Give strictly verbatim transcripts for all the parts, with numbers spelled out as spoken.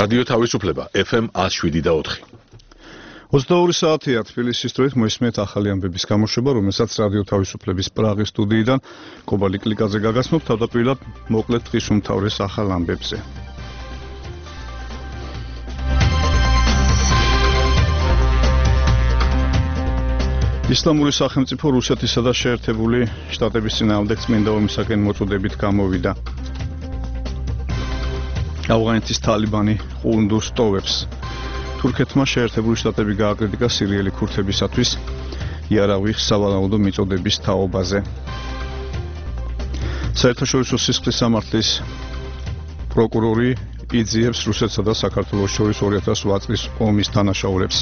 რადიო თავისუფლება ეფ ემ one oh seven და four. ოცდაორი საათია თბილისის დროით მოისმენთ ახალი ამბების გამოშვება, რომელსაც რადიო თავისუფლების პრაღის სტუდიიდან კობალი კლიკაძე გაგაცნობ თავდაპირველად მოკლედ დღის უმთავრეს ახალ ამბებზე. ისლამური სახელმწიფო რუსეთისა და შეერთებული შტატების წინააღმდეგ წმინდა ომისაკენ მოწოდებით გამოვიდა. ავღანეთის თალიბანი ყუნდუს ტოვებს. თურქეთმა შეერთებული შტატები გააკრიტიკა სირიელი ქურთებისათვის იარავის სავალაუდო მიწოდების თაობაზე. საერთაშორისო სისხლის სამართლის პროკურორი იძიებს რუსეთსა და საქართველოს შორის ორი ათას ოთხ წლის ომის თანაშაულებს.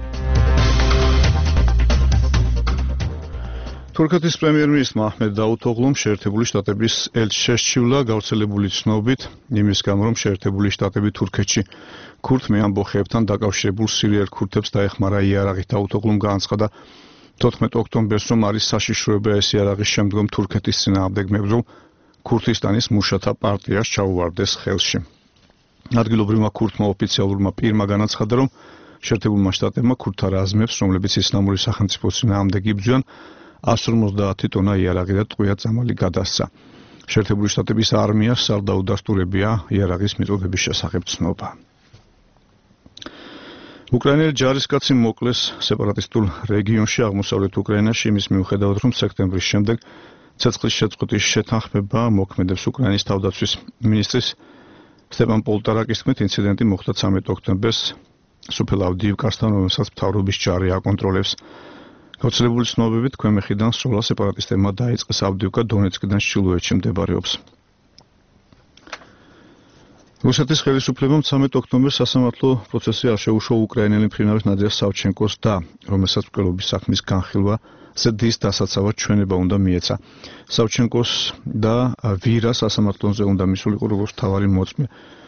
თურქეთის პრემიერ-მინისტრმა აჰმედ დაუთოღლუმ შეერთებული შტატების ელჩი შესჩივლა გავრცელებული ცნობით იმის გამო, რომ შეერთებული შტატები თურქეთში ქურთმე ამბოხეებთან დაკავშირებულ სირიელ ქურთებს დაეხმარა იარაღით. დაუთოღლუმ განაცხადა თოთხმეტ ოქტომბერს, რომ არის საშიშროება ეს იარაღის შემდგომ თურქეთის წინააღმდეგ მებრძოლ ქურთისტანის მუშათა პარტიას ჩაუვარდეს ხელში. ადგილობრივმა ქურთმა ოფიციალურმა პირმა განაცხადა, რომ შეერთებულმა შტატებმა ქურთთა რაზმებს, რომლებიც ისლამური სახელმწიფოს წინააღმდეგ იბრძვიან, one hundred fifty ტონა იარაღი და ტყვია წამალი გადასცა. შეერთებული შტატების არმიას არ დაუდასტურებია იარაღის მიწოდების შესახებ ცნობა. უკრაინელი ჯარისკაცი მოკლეს სეპარატისტულ რეგიონში აღმოსავლეთ უკრაინაში იმის მიუხედავად, რომ სექტემბრის შემდეგ ცეცხლის შეწყვეტის შეთანხმება მოქმედებს. უკრაინის თავდაცვის მინისტრის სტეპან პოლტარაკის თქმით, ინციდენტი მოხდა ცამეტ ოქტომბერს სოფელ ავდიივკასთან, რომელსაც მთავრობის ჯარი აკონტროლებს. გავრცელებული ცნობებით ქვემეხიდან სროლა სეპარატისტებმა დაიწყეს. ავდიივკა დონეცკიდან ჩრდილოეთში მდებარეობს. რუსეთის ხელისუფლებამ ცამეტ ოქტომბერს სასამართლო პროცესი არ შეუშვა უკრაინელი მფრინავის ნადია სავჩენკოს და, რომელსაც მკვლელობის საქმის განხილვა ზრდის დასაცავად ჩვენება უნდა მიეცა. სავჩენკოს და ვირა სასამართლოზე უნდა მისულიყო როგორც მთავარი მოწმე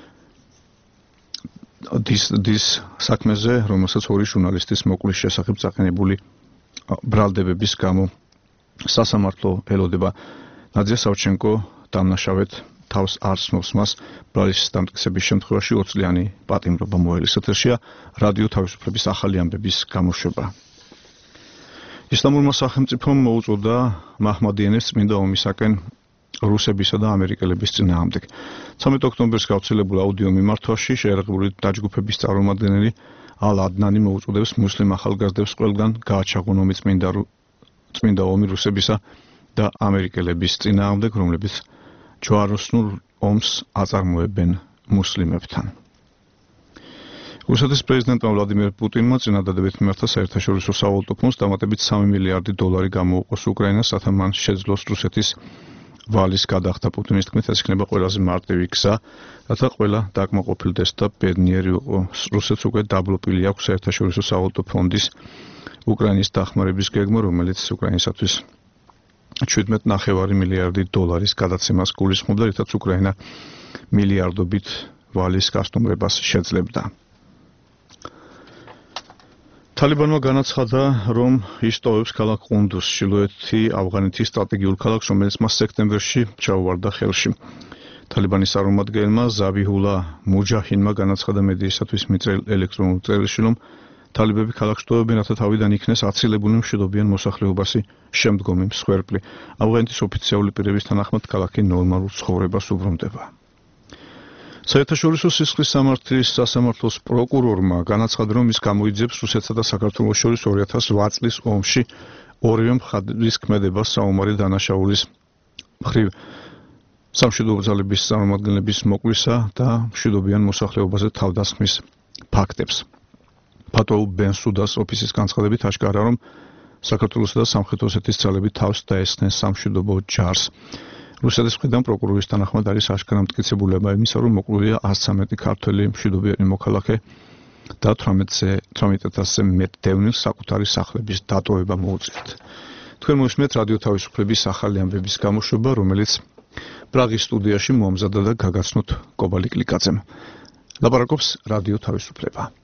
დის დის საქმეზე, რომელსაც ორი ჟურნალისტის მოკვლის შესახებ წაყენებული ბრალდებების გამო სასამართლო ელოდება. ნადია სავჩენკო დამნაშავედ თავს არ ცნობს, მას ბრალის დამტკიცების შემთხვევაში ოც წლიანი პატიმრობა მოელის. ეთერშია რადიო თავისუფლების ახალი ამბების გამოშვება. ისლამურმა სახელმწიფომ მოუწოდა მაჰმადიანებს წმინდა ომისაკენ რუსებისა და ამერიკელების წინააღმდეგ. ცამეტ ოქტომბერს გავრცელებულ აუდიო მიმართვაში შეერაღებული დაჯგუფების წარმომადგენელი ალ ადნანი მოუწოდებს მუსლიმ ახალგაზრდებს ყველგან გააჩაღონ ომი წმინდა წმინდა ომი რუსებისა და ამერიკელების წინააღმდეგ, რომლებიც ჯვაროსნულ ომს აწარმოებენ მუსლიმებთან. რუსეთის პრეზიდენტმა ვლადიმერ პუტინმა წინადადებით მიმართა საერთაშორისო სავალუტო ფონდს დამატებით სამი მილიარდი დოლარი გამოუყოს უკრაინას, რათა მან შეძლოს რუსეთის ვალის გადახდა. პუტინის თქმით, ეს იქნება ყველაზე მარტივი გზა, რათა ყველა დაკმაყოფილდეს და ბედნიერი იყო. რუსეთს უკვე დაბლოპილი აქვს საერთაშორისო სავალუტო ფონდის უკრაინის დახმარების გეგმა, რომელიც უკრაინისათვის შვიდმეტ ნახევარი მილიარდი დოლარის გადაცემას გულისხმობდა, რითაც უკრაინა მილიარდობით ვალის გასტუმრებას შეძლებდა. თალიბანმა განაცხადა, რომ ის ტოვებს ქალაქ ყუნდუს, ჩრდილოეთი ავღანეთის სტრატეგიულ ქალაქს, რომელიც მას სექტემბერში ჩაუვარდა ხელში. თალიბანის წარმომადგენელმა ზაბიჰულა მუჯაჰინმა განაცხადა მედიისათვის მიწერილ ელექტრონულ წერილში, რომ თალიბები ქალაქს ტოვებენ, რათა თავიდან იქნეს აცილებული მშვიდობიან მოსახლეობასი შემდგომი მსხვერპლი. ავღანეთის ოფიციალური პირების თანახმად ქალაქი ნორმალურ ცხოვრებას უბრუნდება. საერთაშორისო სისხლის სამართლის სასამართლოს პროკურორმა განაცხადა, რომ ის გამოიძიებს რუსეთსა და საქართველოს შორის ორი ათას ოთხ წლის ომში ორივე მხარის ქმედებას საომარი დანაშაულის მხრივ სამშვიდობო ძალების წარმომადგენლების მოკლისა და მშვიდობიან მოსახლეობაზე თავდასხმის ფაქტებს. ფატოუ ბენსუდას ოფისის განცხადებით აშკარა, რომ საქართველოსა და სამხრეთ ოსეთის ძალები თავს დაესხნენ სამშვიდობო ჯარს. რუსეთის მხრიდან პროკურორის თანახმად არის აშკარა მტკიცებულება იმისა, რომ მოკლულია ათს ცამეტი ქართველი მშვიდობიანი მოქალაქე და თვრამეტ ათასზე მეტ დევნილს საკუთარი სახლების დატოვება მოუწიათ. თქვენ მოისმენთ რადიო თავისუფლების ახალი ამბების გამოშვება, რომელიც პრაღის სტუდიაში მოამზადა და გაგაცნოთ კობალი კლიკაძემ. ლაპარაკობს რადიო თავისუფლება.